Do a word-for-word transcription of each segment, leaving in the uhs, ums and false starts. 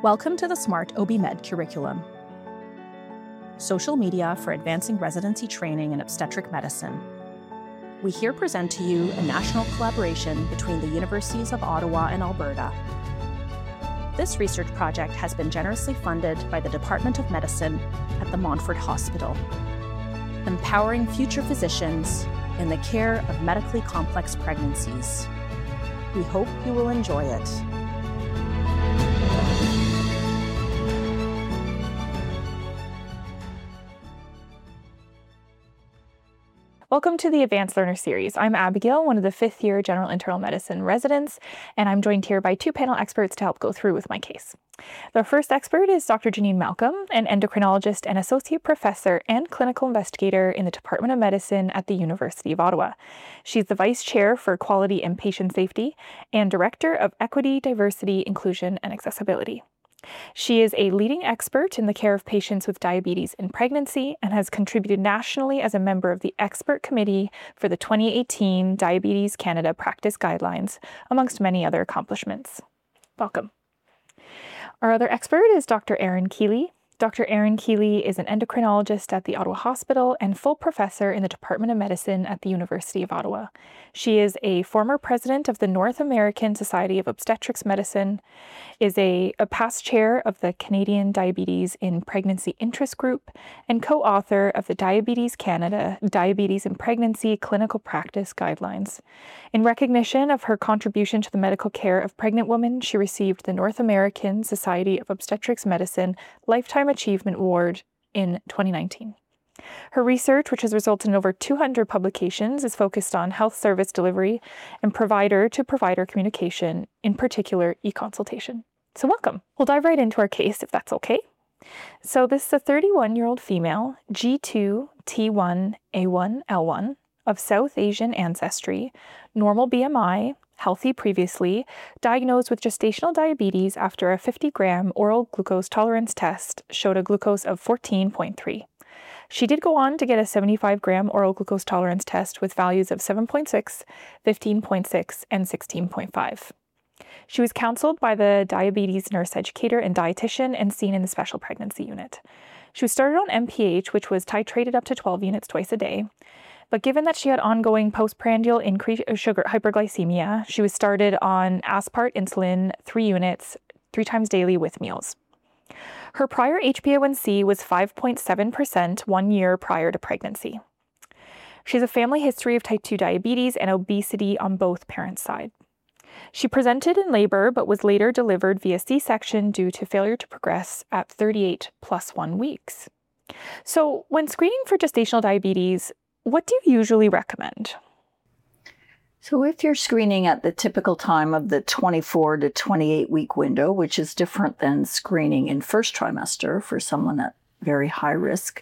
Welcome to the SMART O B Med curriculum. Social media for advancing residency training in obstetric medicine. We here present to you a national collaboration between the Universities of Ottawa and Alberta. This research project has been generously funded by the Department of Medicine at the Montfort Hospital, empowering future physicians in the care of medically complex pregnancies. We hope you will enjoy it. Welcome to the Advanced Learner Series. I'm Abigail, one of the fifth year General Internal Medicine residents, and I'm joined here by two panel experts to help go through with my case. The first expert is Doctor Janine Malcolm, an endocrinologist and associate professor and clinical investigator in the Department of Medicine at the University of Ottawa. She's the vice chair for quality and patient safety and director of equity, diversity, inclusion, and accessibility. She is a leading expert in the care of patients with diabetes in pregnancy and has contributed nationally as a member of the expert committee for the twenty eighteen Diabetes Canada Practice Guidelines, amongst many other accomplishments. Welcome. Our other expert is Doctor Erin Keeley. Doctor Erin Keeley is an endocrinologist at the Ottawa Hospital and full professor in the Department of Medicine at the University of Ottawa. She is a former president of the North American Society of Obstetrics Medicine, is a, a past chair of the Canadian Diabetes in Pregnancy Interest Group, and co-author of the Diabetes Canada Diabetes in Pregnancy Clinical Practice Guidelines. In recognition of her contribution to the medical care of pregnant women, she received the North American Society of Obstetrics Medicine Lifetime Achievement Award in twenty nineteen. Her research, which has resulted in over two hundred publications, is focused on health service delivery and provider-to-provider communication, in particular e-consultation. So welcome. We'll dive right into our case, if that's okay. So this is a thirty-one-year-old female, G two T one A one L one, of South Asian ancestry, normal B M I, healthy previously, diagnosed with gestational diabetes after a fifty gram oral glucose tolerance test showed a glucose of fourteen point three. She did go on to get a seventy-five gram oral glucose tolerance test with values of seven point six, fifteen point six, and sixteen point five. She was counseled by the diabetes nurse educator and dietitian and seen in the special pregnancy unit. She was started on M P H, which was titrated up to twelve units twice a day. But given that she had ongoing postprandial increased sugar hyperglycemia, she was started on aspart insulin, three units, three times daily with meals. Her prior H b A one C was five point seven percent one year prior to pregnancy. She has a family history of type two diabetes and obesity on both parents' side. She presented in labor but was later delivered via C-section due to failure to progress at thirty-eight plus one weeks. So when screening for gestational diabetes, what do you usually recommend? So if you're screening at the typical time of the twenty-four to twenty-eight week window, which is different than screening in first trimester for someone at very high risk,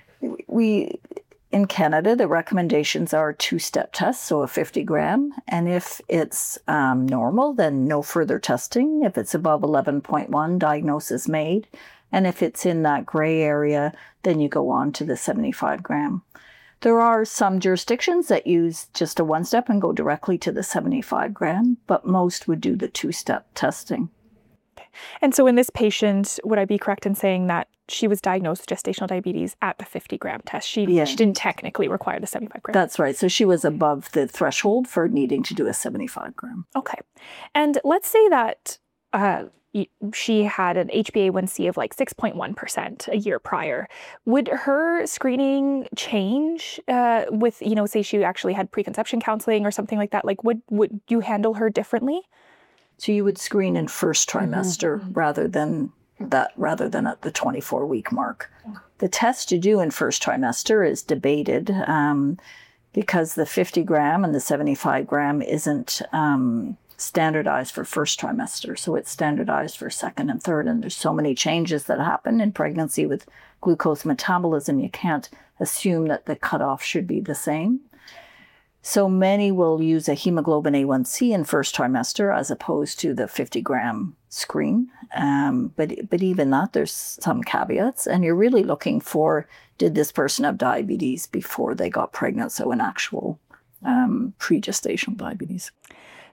we in Canada, the recommendations are two-step tests, so a fifty gram. And if it's um, normal, then no further testing. If it's above eleven point one, diagnosis made. And if it's in that gray area, then you go on to the seventy-five gram. There are some jurisdictions that use just a one-step and go directly to the seventy-five gram, but most would do the two-step testing. And so in this patient, would I be correct in saying that she was diagnosed with gestational diabetes at the fifty gram test? She, yeah. she didn't technically require the seventy-five gram. That's right. So she was above the threshold for needing to do a seventy-five gram. Okay. And let's say that uh, she had an H b A one C of like six point one percent a year prior. Would her screening change uh, with, you know, say she actually had preconception counseling or something like that? Like, would, would you handle her differently? So you would screen in first trimester mm-hmm. rather than that, rather than at the twenty-four week mark. The test to do in first trimester is debated um, because the fifty gram and the seventy-five gram isn't um, standardized for first trimester. So it's standardized for second and third. And there's so many changes that happen in pregnancy with glucose metabolism, you can't assume that the cutoff should be the same. So many will use a hemoglobin A one C in first trimester as opposed to the fifty gram screen. Um, but, but even that, there's some caveats. And you're really looking for, did this person have diabetes before they got pregnant? So an actual um, pre-gestational diabetes.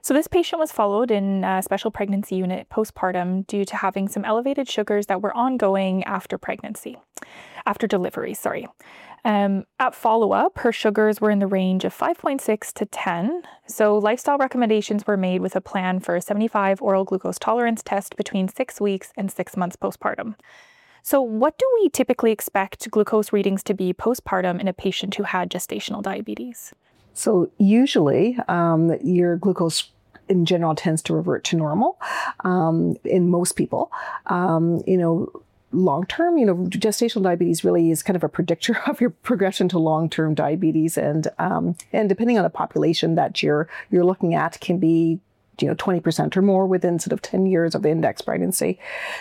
So this patient was followed in a special pregnancy unit postpartum due to having some elevated sugars that were ongoing after pregnancy, after delivery, sorry. Um, at follow-up, her sugars were in the range of five point six to ten. So lifestyle recommendations were made with a plan for a seventy-five oral glucose tolerance test between six weeks and six months postpartum. So what do we typically expect glucose readings to be postpartum in a patient who had gestational diabetes? So usually um, your glucose in general tends to revert to normal um, in most people. Um, you know, long-term, you know, gestational diabetes really is kind of a predictor of your progression to long-term diabetes. And um, and depending on the population that you're you're looking at can be, you know, twenty percent or more within sort of ten years of index pregnancy.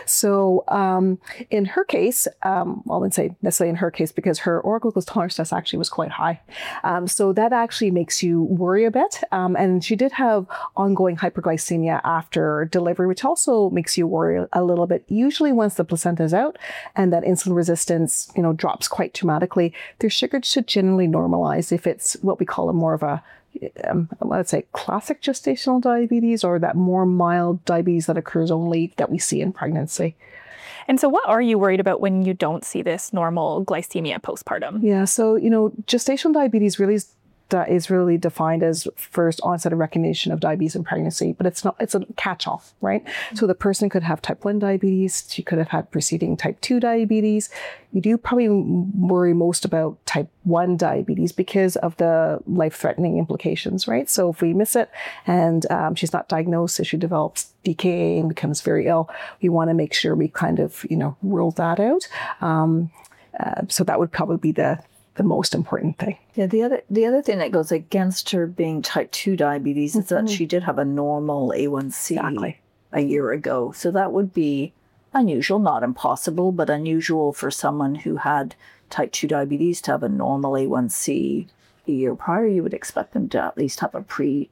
So um, in her case, um, well, I wouldn't say necessarily in her case because her oral glucose tolerance test actually was quite high. Um, so that actually makes you worry a bit. Um, and she did have ongoing hyperglycemia after delivery, which also makes you worry a little bit. Usually once the placenta is out and that insulin resistance, you know, drops quite dramatically, their sugar should generally normalize if it's what we call a more of a Um, let's say classic gestational diabetes or that more mild diabetes that occurs only that we see in pregnancy. And so what are you worried about when you don't see this normal glycemia postpartum? Yeah, so, you know, gestational diabetes really is, that is really defined as first onset of recognition of diabetes in pregnancy, but it's not, it's a catch-all, right? Mm-hmm. So the person could have type one diabetes, she could have had preceding type two diabetes. You do probably worry most about type one diabetes because of the life-threatening implications, right? So if we miss it and um, she's not diagnosed, so she develops D K A and becomes very ill, we want to make sure we kind of, you know, rule that out. Um, uh, so that would probably be the the most important thing. Yeah, the other the other thing that goes against her being type two diabetes mm-hmm. is that she did have a normal A one C exactly. a year ago. So that would be unusual, not impossible, but unusual for someone who had type two diabetes to have a normal A one C a year prior. You would expect them to at least have a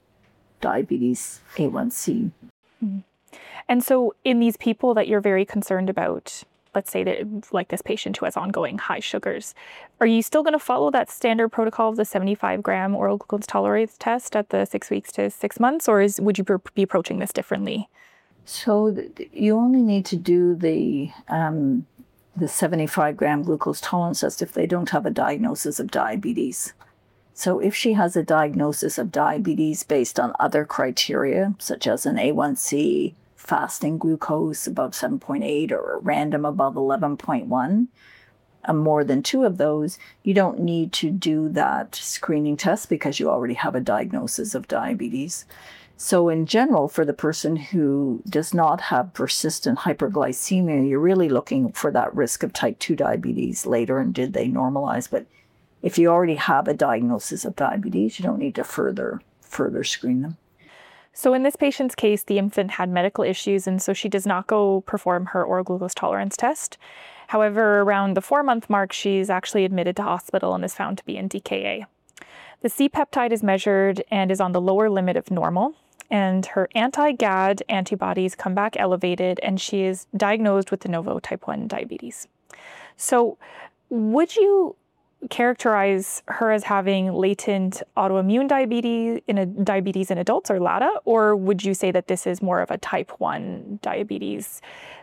pre-diabetes A one C. Mm-hmm. And so in these people that you're very concerned about, let's say that like this patient who has ongoing high sugars, are you still going to follow that standard protocol of the seventy-five gram oral glucose tolerance test at the six weeks to six months, or is would you be approaching this differently? So th- you only need to do the um, the seventy-five gram glucose tolerance test if they don't have a diagnosis of diabetes. So if she has a diagnosis of diabetes based on other criteria, such as an A one C, fasting glucose above seven point eight or a random above eleven point one, and more than two of those, you don't need to do that screening test because you already have a diagnosis of diabetes. So in general, for the person who does not have persistent hyperglycemia, you're really looking for that risk of type two diabetes later and did they normalize. But if you already have a diagnosis of diabetes, you don't need to further further screen them. So in this patient's case, the infant had medical issues, and so she does not go perform her oral glucose tolerance test. However, around the four-month mark, she's actually admitted to hospital and is found to be in D K A. The C-peptide is measured and is on the lower limit of normal, and her anti-G A D antibodies come back elevated, and she is diagnosed with de novo type one diabetes. So would you characterize her as having latent autoimmune diabetes in a diabetes in adults, or LADA, or would you say that this is more of a type one diabetes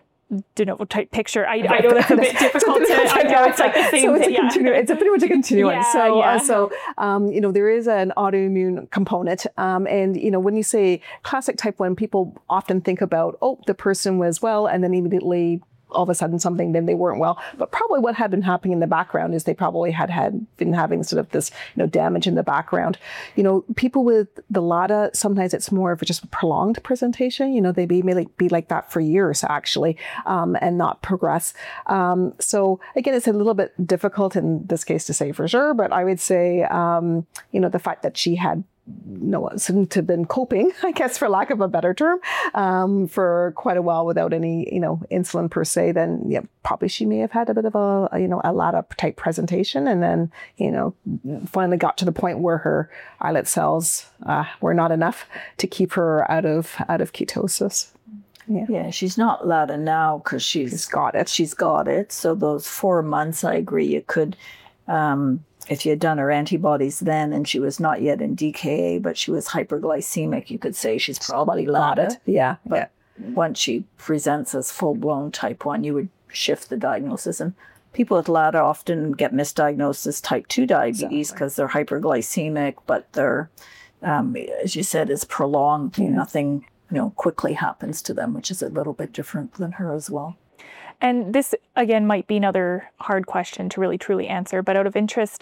de novo type picture? I, I know that's a bit difficult to, I know it's like the same so it's thing. A continu- yeah. It's a pretty much a continuum. Yeah, so, yeah. uh, so um, you know, there is an autoimmune component. Um, and, you know, when you say classic type one, people often think about, oh, the person was well, and then immediately all of a sudden something, then they weren't well. But probably what had been happening in the background is they probably had had been having sort of this, you know, damage in the background. You know, people with the LADA, sometimes it's more of just a prolonged presentation. You know, they may like, be like that for years actually, um, and not progress. Um, so again, it's a little bit difficult in this case to say for sure, but I would say, um, you know, the fact that she had no, seemed to have been coping, I guess, for lack of a better term, um, for quite a while without any, you know, insulin per se, then yeah, probably she may have had a bit of a, you know, a LADA type presentation, and then, you know, finally got to the point where her islet cells uh, were not enough to keep her out of out of ketosis. Yeah. yeah, she's not LADA now because she's, she's got it. She's got it. So those four months, I agree, you could. Um, if you had done her antibodies then and she was not yet in D K A, but she was hyperglycemic, you could say she's probably LADA. Yeah. But yeah. once she presents as full-blown type one, you would shift the diagnosis. And people with LADA often get misdiagnosed as type two diabetes because exactly. they're hyperglycemic, but they're, um, as you said, is prolonged. Mm-hmm. Nothing, you know, quickly happens to them, which is a little bit different than her as well. And this, again, might be another hard question to really truly answer, but out of interest,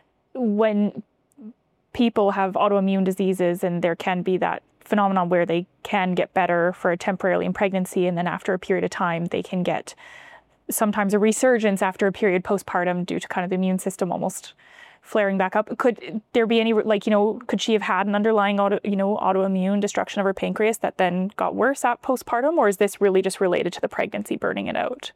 when people have autoimmune diseases and there can be that phenomenon where they can get better for temporarily in pregnancy, and then after a period of time, they can get sometimes a resurgence after a period postpartum due to kind of the immune system almost flaring back up. Could there be any, like, you know, could she have had an underlying auto, you know, autoimmune destruction of her pancreas that then got worse at postpartum, or is this really just related to the pregnancy burning it out?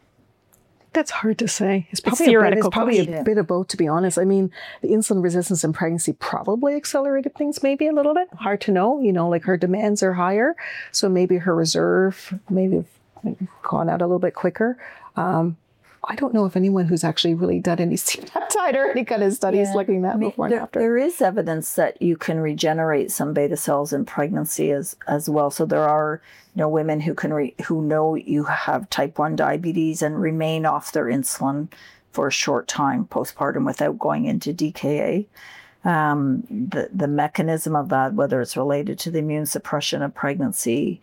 That's hard to say. It's probably, it's a, bit, it's probably a question. bit of both, to be honest. I mean, the insulin resistance in pregnancy probably accelerated things maybe a little bit. Hard to know. You know, like her demands are higher, so maybe her reserve maybe gone out a little bit quicker. Um, I don't know if anyone who's actually really done any C-peptide or any kind of studies yeah. looking at that I mean, before there, and after. There is evidence that you can regenerate some beta cells in pregnancy as as well. So there are, you know, women who can re, who know you have type one diabetes and remain off their insulin for a short time postpartum without going into D K A. Um, the the mechanism of that, whether it's related to the immune suppression of pregnancy,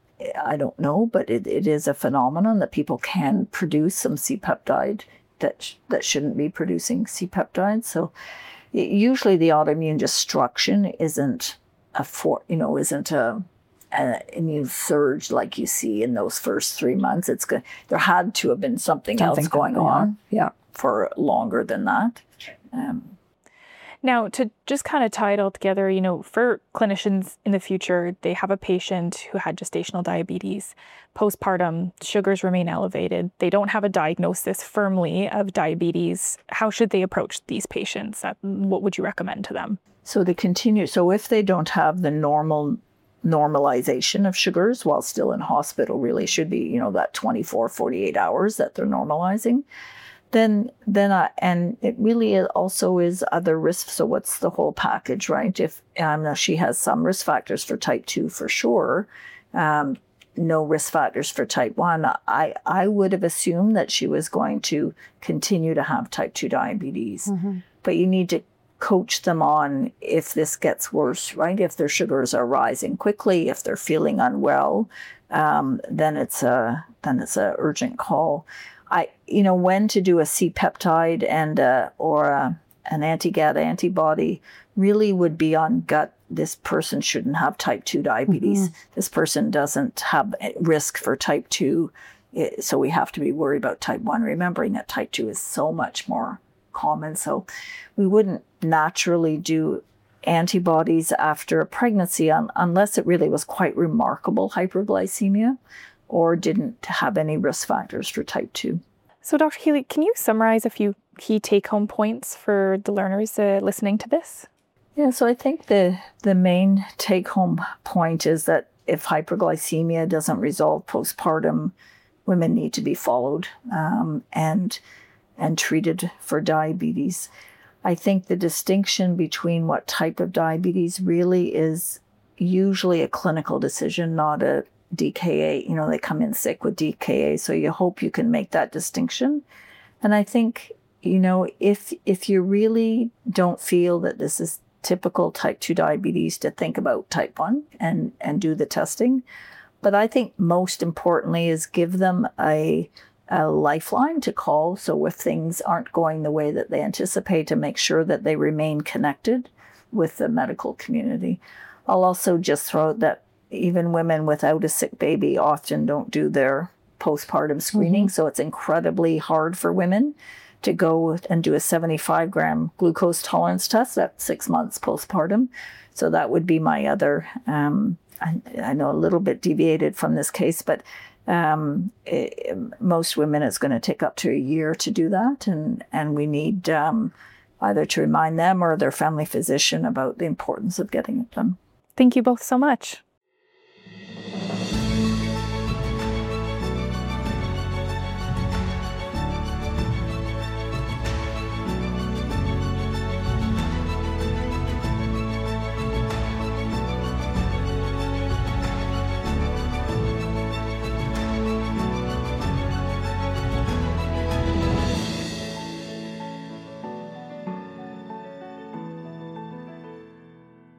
I don't know, but it, it is a phenomenon that people can produce some C-peptide that sh- that shouldn't be producing C-peptide. So it, usually the autoimmune destruction isn't a for you know isn't a, a immune surge like you see in those first three months. It's good. There had to have been something, something else going on, on yeah. for longer than that. Um, Now, to just kind of tie it all together, you know, for clinicians in the future, they have a patient who had gestational diabetes, postpartum, sugars remain elevated. They don't have a diagnosis firmly of diabetes. How should they approach these patients? What would you recommend to them? So they continue. So if they don't have the normal normalization of sugars while still in hospital, really should be, you know, that twenty-four, forty-eight hours that they're normalizing. Then, then, I, and it really also is other risks. So what's the whole package, right? If um, now she has some risk factors for type two for sure, um, no risk factors for type one. I I would have assumed that she was going to continue to have type two diabetes, mm-hmm. but you need to coach them on if this gets worse, right? If their sugars are rising quickly, if they're feeling unwell, um, then it's a then it's a urgent call. I, you know, when to do a C-peptide and uh, or a, an anti-G A D antibody really would be on gut. This person shouldn't have type two diabetes. Mm-hmm. This person doesn't have risk for type two. So we have to be worried about type one, remembering that type two is so much more common. So we wouldn't naturally do antibodies after a pregnancy un- unless it really was quite remarkable hyperglycemia or didn't have any risk factors for type two. So Doctor Healy, can you summarize a few key take-home points for the learners uh, listening to this? Yeah, so I think the, the main take-home point is that if hyperglycemia doesn't resolve postpartum, women need to be followed um, and, and treated for diabetes. I think the distinction between what type of diabetes really is usually a clinical decision, not a D K A, you know, they come in sick with D K A, so you hope you can make that distinction. And I think, you know, if if you really don't feel that this is typical type two diabetes, to think about type one and, and do the testing. But I think most importantly is give them a, a lifeline to call. So if things aren't going the way that they anticipate, to make sure that they remain connected with the medical community. I'll also just throw out that even women without a sick baby often don't do their postpartum screening. Mm-hmm. So it's incredibly hard for women to go and do a seventy-five gram glucose tolerance test at six months postpartum. So that would be my other, um, I, I know a little bit deviated from this case, but um, it, most women it's going to take up to a year to do that. And, and we need um, either to remind them or their family physician about the importance of getting it done. Thank you both so much.